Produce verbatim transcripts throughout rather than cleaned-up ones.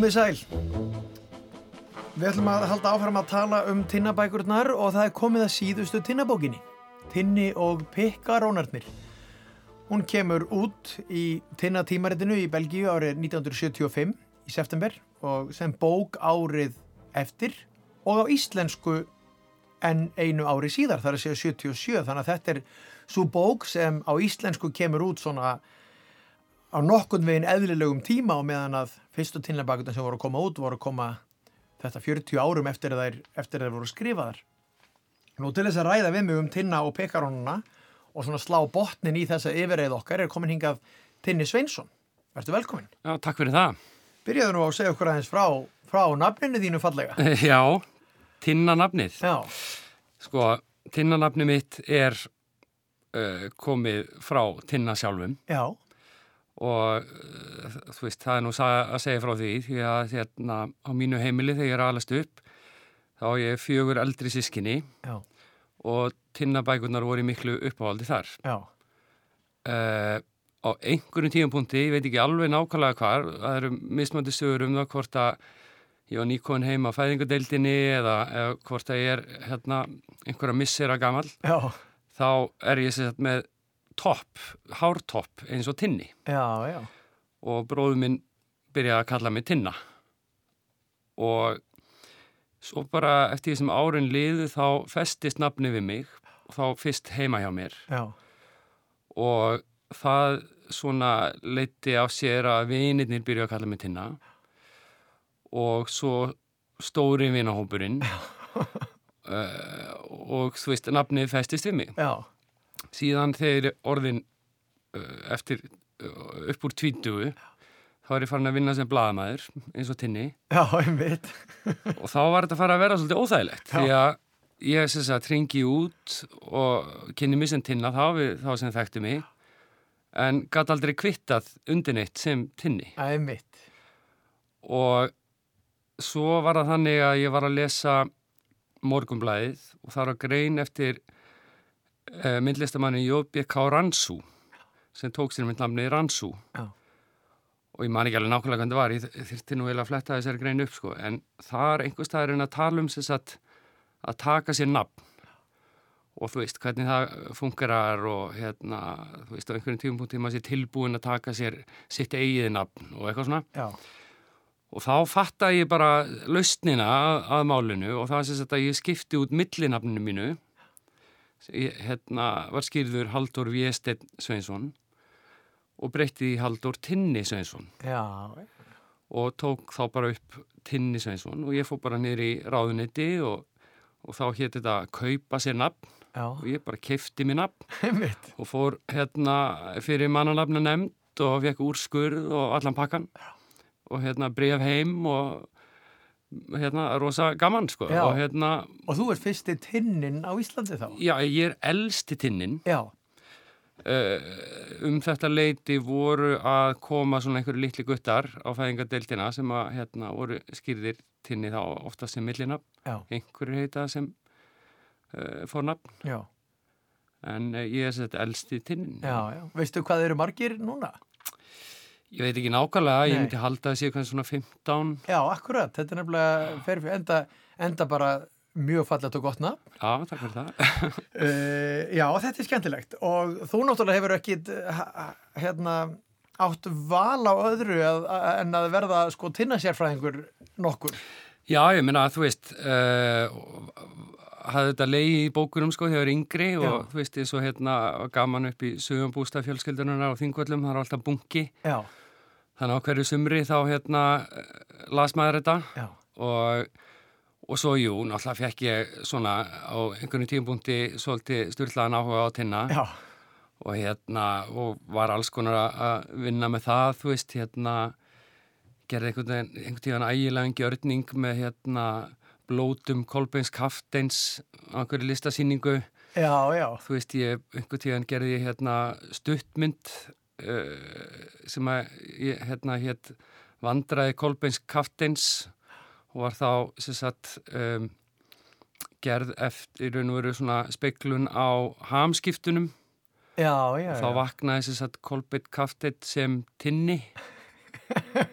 Komið sæl. Við ætlum að halda áfram að tala um tinnabækurnar og það er komið að síðustu tinnabókinni. Tinni og pikkarónarnir. Hún kemur út í tinnatímaritinu í Belgíu árið nítján hundruð sjötíu og fimm í september og sem bók árið eftir og á íslensku en einu ári síðar, þar að segja sjötíu og sjö. Þannig að þetta er sú bók sem á íslensku kemur út svona á nokkurn veginn eðlilegum tíma og meðan að fyrstu tinnabækurnar sem voru að koma út voru að koma þetta fjörutíu árum eftir þær, eftir þær voru skrifaðar. Nú til þess að ræða við mig um tinna og pikkarónuna og svona slá botnin í þessa yfirreið okkar er komin hingað Tinni Sveinsson. Vertu velkomin. Já, takk fyrir það. Byrjaðu nú á að segja okkur aðeins frá, frá nafninu þínu fallega. Já, tinnanafnið. Já. Sko, tinnanafnið mitt er uh, komið frá tinna sjálfum. Já. Og uh, þú veist, það er nú að segja frá því því að hérna á mínu heimili þegar ég er alast upp þá er ég fjögur eldri systkini. Já. Og tinnabækurnar voru í miklu uppáhaldi þar. Já. Uh, á einhverjum tímapunkti, ég veit ekki alveg nákvæmlega hvar, það eru mismandi sögur um það hvort að ég var nýkomin heim á fæðingadeildinni eða, eða hvort að ég er hérna einhverja missera gamall. Já. Þá er ég sem sagt með topp, hártopp eins og Tinni. Já, já. Og bróður minn byrjaði að kalla mig Tinna. Og svo bara eftir því sem árin liðu þá festist nafni við mig og þá fyrst heima hjá mér. Já. Og það svona leiddi á sér að vinirnir byrjuðu að kalla mig Tinna og svo stóri vinahópurinn uh, og þú veist, nafnið festist við mig. Já. Síðan þegar orðin uh, eftir uh, upp úr tvítugu þá er ég farin að vinna sem blaðamaður eins og Tinni. Já, einmitt. Og þá var þetta að fara að vera svolítið óþægilegt. Já. Því að ég sem sagt hringi út og kynni mig sem Tinna þá, við, þá sem þekktu mig, en gat aldrei kvittað undir neitt sem Tinni. Einmitt. Og svo var það þannig að ég var að lesa Morgunblaðið og það var grein eftir eh, myndlistamanni J B K Ransu sem tók sér mynd nafnið Ransu. Já. Og ég man ekki alveg nákvæmlega hvernig það var, ég þyrfti nú eiginlega að fletta þessari grein upp sko, en það er einhvers staðar en að tala um þess að, að taka sér nafn og þú veist hvernig það fungerar og hérna, þú veist á einhverjum tímapunkti maður sé tilbúin að taka sér sitt eigið nafn og eitthvað svona. Já. Og þá fattaði ég bara lausnina að, að málinu og það er sem sagt að ég skipti út millinafninu mínu, ég hérna, var skýrður Halldór Vésteinn Sveinsson og breytti í Halldór Tinni Sveinsson. Já. Og tók þá bara upp Tinni Sveinsson og ég fór bara niður í ráðuneyti og, og þá hét þetta kaupa sér nafn. Já. Og ég bara keypti mér nafn og fór hérna fyrir mannanafna nefnd og fekk úrskurð og allan pakkan. Já. Og hérna bréf heim og hérna rosa gaman sko. Já. Og hérna... Og þú ert fyrsti Tinnin á Íslandi þá? Já, ég er elsti Tinnin. Já. Uh, um þetta leiti voru að koma svona einhverju litli guttar á fæðingadeildina sem að hérna voru skýrðir Tinni þá oftast sem millinafn. Já. Einhverju heita sem uh, fornafn. Já. En uh, ég er þetta elsti Tinnin. Já, já. Veistu hvað eru margir núna? Ég veit ekki nákvæmlega, ég myndi halda að sé hvað svona fimmtán. Já, akkurat. Þetta er nefnilega fer, enda, enda bara mjög fallegt og gott nafn. Já, takk fyrir það. uh, já, þetta er skemmtilegt og þú náttúrulega hefur ekki hérna átt val á öðru að, að, en að verða sko tinnasérfræðingur nokkur. Já, ég meina að þú veist uh, hafði þetta leið í bókunum sko þegar yngri og já. Þú veist eins og hérna gaman upp í sumarbústað fjölskyldunar á Þingvöllum, það er alltaf bunki. Já. Þannig á hverju sumri þá hérna las maður þetta. Já. Og Og svo, jú, náttúrulega fekk ég svona á einhvern tímapunkti svolítið sturlaðan áhuga á Tinna. Já. Og hérna, og var alls konar að vinna með það, þú veist, hérna, gerði einhvern, einhvern tíðan ægilegan gjörning með hérna blótum Kolbeins Kafteins á einhverju listasýningu. Já, já. Þú veist, ég, einhvern tíðan gerði ég hérna stuttmynd uh, sem að, ég, hérna, hétt Vandræði Kolbeins Kafteins og var þá sem sagt um, gerð eftir raun og veru svona speglun á hamskiptunum. Já, já, já. Þá vaknaði sem sagt Kolbeinn Kafteinn sem Tinni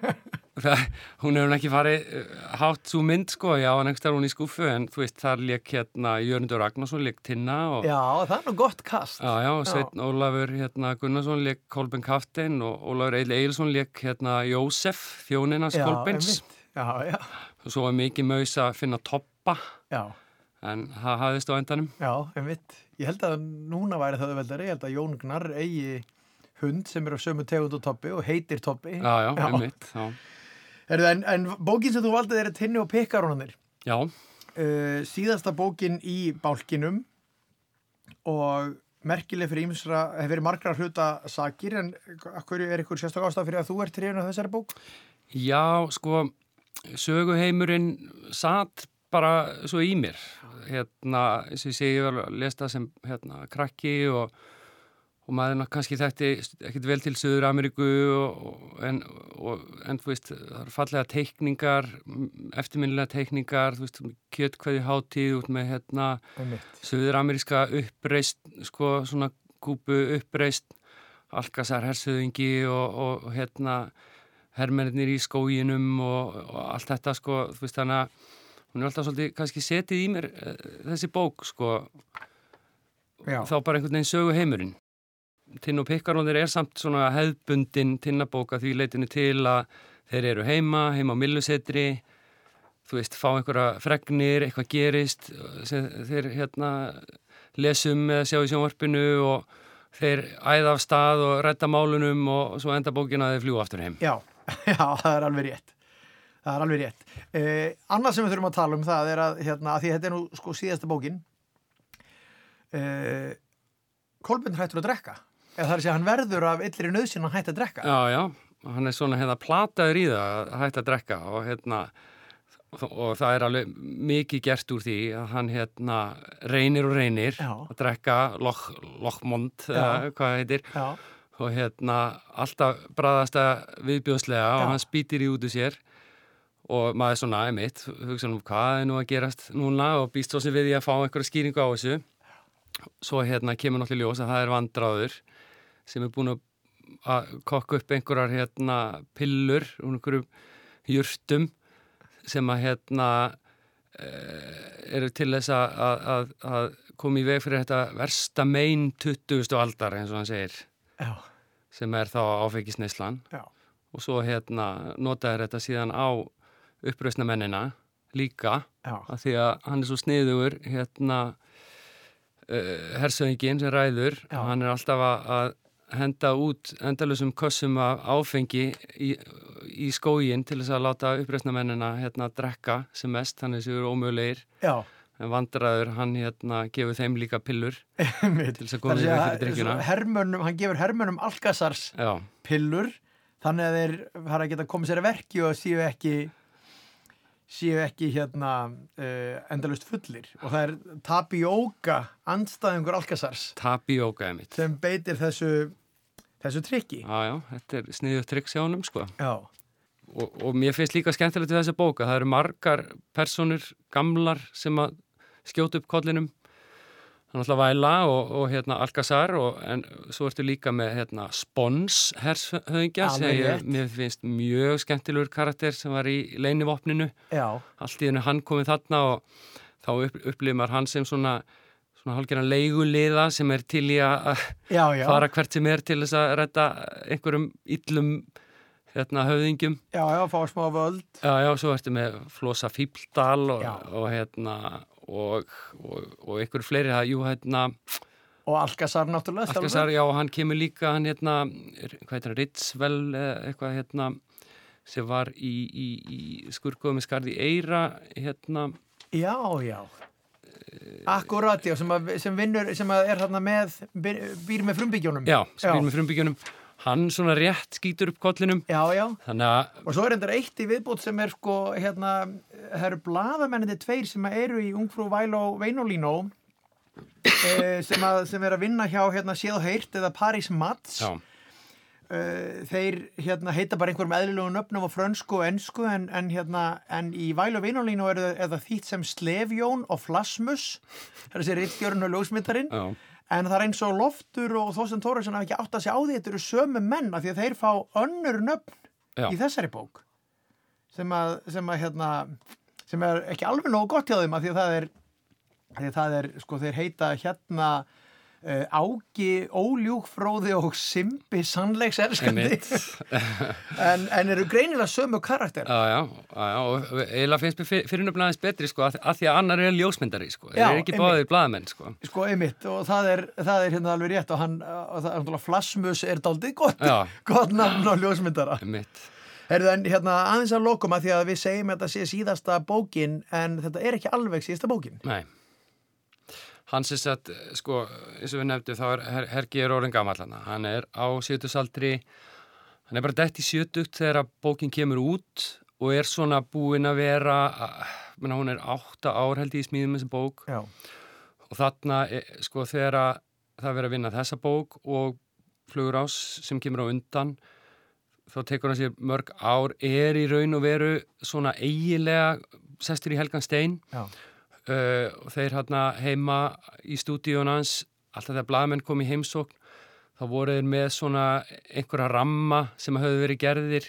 það, hún hefur ekki farið hátt svo mynd sko, já, en einhverstað hún í skúfu en þú veist, þar lék hérna Jörundur Ragnarsson lék Tinna og Já, það er nú gott kast. Já, já, Sveinn Ólafur hérna Gunnarsson lék Kolbeinn Kaftein og Ólafur Egill Egilsson lék hérna Jósef, þjóninn hans Kolbeins. Já, já. Og svo var mikið maus að finna Toppa. Já. En það hafðist á endanum. Já, einmitt. Ég held að núna væri það veldari, ég held að Jón Gnarr eigi hund sem er á sömu tegund og Toppi og heitir Toppi. Já, já, já. Einmitt, já. Erðu, en, en bókin sem þú valdið er Tinni og Pikkarónarnir. Já. Uh, síðasta bókin í bálkinum og merkileg fyrir ýmsra, hefur verið margra hluta sakir, en hverju er ykkur sérstak ástæða fyrir að þú ert hrifin af þessari bók? Já, sko, söguheimurinn satt bara svo í mér. Hérna, eins og ég segi, ég var að lesa það sem hérna, krakki og, og maður kannski þekkti ekkert vel til Suður-Ameríku og, en, og, en þú veist, það eru fallega teikningar, eftirminnilega teikningar, þú veist, kjötkveðju hátíð út með hérna Suður-Ameríska uppreist, sko, svona kúpu uppreist, Alcazar hersöðingi og, og, og hérna hermennir í skóginum og, og allt þetta, sko, þú veist, þannig að hún er alltaf svolítið kannski setið í mér þessi bók, sko, Já. Þá bara einhvern veginn sögu heimurinn. Tinna og Pikkarónir er samt svona hefðbundin Tinnabóka því leitinu til að þeir eru heima, heima á Myllusetri, þú veist, fá einhverja fregnir, eitthvað gerist, sem þeir hérna lesum eða sjá í sjónvarpinu og þeir æða af stað og redda málunum og svo enda bókina að þeir fljúa aftur heim. Já, já, það er alveg rétt. Það er alveg rétt. Eh, annað sem við þurfum að tala um það er að, hérna, að því þetta er nú sko síðasta bókin, eh, Kolbeinn hættur að drekka. Eða það er að segja, hann verður af illri nauðsyn að hætta að drekka. Já, já, hann er svona hérna plataður í það að hætta að drekka og hérna, og það er alveg mikið gert úr því að hann hérna reynir og reynir já. Að drekka Loch, Lochmond, eða hvað heitir, já. Og hérna alltaf bræðast að viðbjóðslega já. Og hann spýtir í út úr sér. Og maður svona, einmitt, hugsa um hvað er nú að gerast núna og býst svo sem við í að fá einhverja skýringu á þessu. Svo hérna kemur náttúrulega ljós að það er vandráður sem er búin að kokka upp einhverjar hérna pillur og einhverjum jurtum sem að hérna eru til þess að, að, að koma í veg fyrir þetta versta mein tuttugustu aldar, eins og hann segir. Já. Sem er þá áfengisneyslan. Já. Og svo hérna notaður þetta síðan á upprausna mennina líka að því að hann er svo sniðugur hérna uh, hersöðingin sem ræður Já. Og hann er alltaf að, að henda út endalusum kössum af áfengi í, í skógin til þess að láta upprausna mennina hérna drekka sem mest, hann er sér ómögulegir Já. En vandræður hann hérna gefur þeim líka pillur til þess að koma í veg fyrir drykkjuna. Hermönnum, hann gefur hermönnum Alcazars Já. Pillur þannig að þeir fara að geta komið sér að verki og séu ekki séu ekki hérna uh, endalaust fullir og það er tapioca andstæðingur Alcazars tapioca emitt sem beitir þessu þessu trikki já já, þetta er sniðugt trikk hjá honum sko já og, og mér finnst líka skemmtilegt við þessa bóka það eru margar personur gamlar sem að skjóta upp kollinum hann er alltaf Væla og, og hérna Alcazar og en svo ertu líka með hérna Spons hershöfingja sem ég, mér finnst mjög skemmtilegur karakter sem var í leynivopninu Já. Allt í hennu hann komið þarna og þá upp, upplifir maður hann sem svona svona hálfgerðan leiguliða sem er til í að fara hvert sem er til þess að redda einhverjum illum hérna höfðingjum Já, já, fá smá völd Já, já, svo ertu með Flosa Fíbldal og, og hérna og, og, og einhverju fleiri það, jú, hérna og Alcazar náttúrulega Alcazar, já, hann kemur líka hann hérna, hvað heitir hann, Ritzvel eitthvað hérna sem var í, í, í skurkuðu með skarði Eyra hérna Já, já Akkurat, já, sem, að, sem vinnur sem að er hérna með býr með frumbygjónum Já, sem já. Býr með frumbygjónum hann svona rétt skýtur upp kollinum Já, já, Þannig og svo er endur eitt í viðbót sem er sko hérna, það eru blaðamennandi tveir sem eru í Ungfrú Væla og Veinolino eh, sem, að, sem er að vinna hjá hérna Séð og Heyrt eða Paris Mats eh, þeir hérna heita bara einhverjum eðlilegum nöfnum á frönsku og ensku en, en hérna en í Væla og Veinolino er það þýtt sem Slefjón og Flasmus það er þessi ritstjórinn og ljósmyndarinn Já En það er eins og Loftur og Þorsteinn Þórarinsson hafa ekki átt að segja á því þetta eru sömu menn af því að þeir fá önnur nöfn Já. Í þessari bók. sem að, sem að hérna, sem er ekki alveg nógu gott hjá þeim að því að það er, að því að það er, sko, þeir heita hérna Uh, Ági, Óljúgfróði og Simbi sannleikselskandi en, en eru greinilega sömu karakter. Já, já, já, og eiginlega finnst mér fyrirnöfn aðeins betri, sko, að, að því að annar er ljósmyndari, sko, þeir eru ekki báðir blaðamenn, sko. Sko, einmitt, og það er, það er hérna alveg rétt og hann, og það er náttúrulega Flassmus er daldið gott, gott nafn á ljósmyndara. Einmitt. Herðu, en hérna aðeins að lokum að því að við segjum að þetta sé síðasta bókin en þetta er ekki alveg síðasta bókin. Nei. Hans er sett, sko, eins og við nefndu, þá er Her Hergi er orðin gamall hana. Hann er á sjötugsaldri, hann er bara dett í sjötugt þegar bókin kemur út og er svona búin að vera, menna, hún er átta ár held ég í smíðum þessi bók. Já. Og þarna, sko, þegar það verið að vinna þessa bók og Flugurás sem kemur á undan, þá tekur hann sér mörg ár, er í raun og veru svona eiginlega sestur í helgan stein. Já. Uh, og þeir hérna heima í stúdíun hans, alltaf þegar blaðamenn kom í heimsókn, þá voru þeir með svona einhverja ramma sem höfðu verið gerðir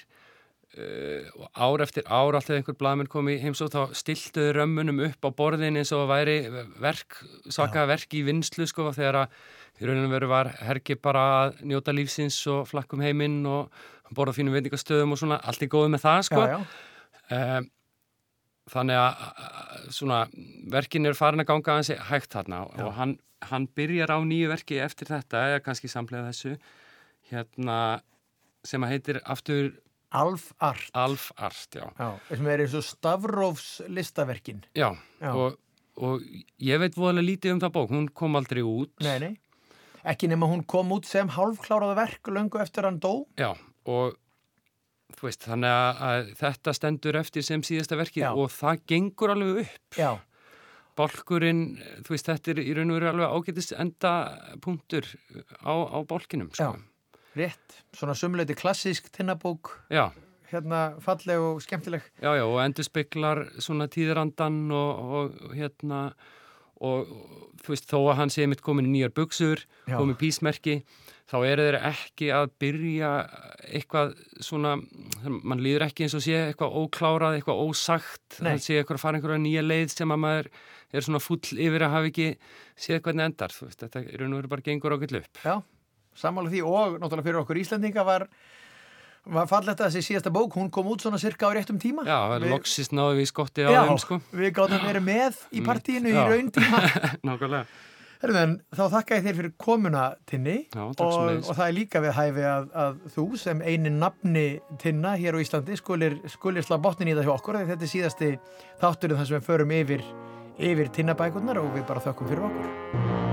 uh, og ár eftir ár alltaf einhver blaðamenn kom í heimsókn, þá stiltuðu römmunum upp á borðin eins og væri verk, svaka verk í vinnslu, sko, þegar að í rauninu veru var Hergi bara að njóta lífsins og flakkum heiminn og borða fínum veitingastöðum og svona, allt er góð með það, sko. Já, já. Uh, Þannig að svona verkin er farin að ganga aðeins hægt þarna Já. og hann, hann byrjar á nýju verki eftir þetta, eða kannski samlega þessu, hérna sem að heitir aftur Alfart. Alfart, já. Já, sem er eins og Stavrófs listaverkin. Já, Já. Og, og ég veit voðalega lítið um það bók, hún kom aldrei út. Nei, nei. Ekki nema hún kom út sem hálfkláraða verk löngu eftir hann dó. Já, og þú veist, þannig að, að þetta stendur eftir sem síðasta verkið Já. Og það gengur alveg upp. Já. Bálkurinn, þú veist, þetta er í raun og veru alveg ágætist enda punktur á, á bálkinum, sko. Já, rétt. Svona sumleiti klassísk tinnabók. Já. Hérna falleg og skemmtileg. Já, já, og endurspeglar svona tíðrandan og, og hérna, og þú veist, þó að hann sé mitt komin í nýjar buxur, komin písmerki, þá eru þeir ekki að byrja eitthvað svona, mann líður ekki eins og sé eitthvað óklárað, eitthvað ósagt, Nei. að sé eitthvað að fara einhverja nýja leið sem að maður er svona full yfir að hafa ekki séð hvernig endar, þú veist, þetta er nú bara gengur ágætt upp. Já, sammála því og náttúrulega fyrir okkur Íslendinga var, var fallegt að þessi síðasta bók, hún kom út svona cirka á réttum tíma. Já, við, loksist náðu við skotti á þeim, sko. Já, við gáðum verið með í partíinu mm, í rauntíma. Nákvæmlega. Herðan, þá þakka ég þér fyrir komuna, Tinni. Já, og, og það er líka við hæfi að, að þú sem eini nafni Tinna hér á Íslandi skulir, skulir slá botnin í það hjá okkur. Þetta er síðasti þátturinn þar sem við förum yfir, yfir Tinnabækurnar og við bara þökkum fyrir okkur.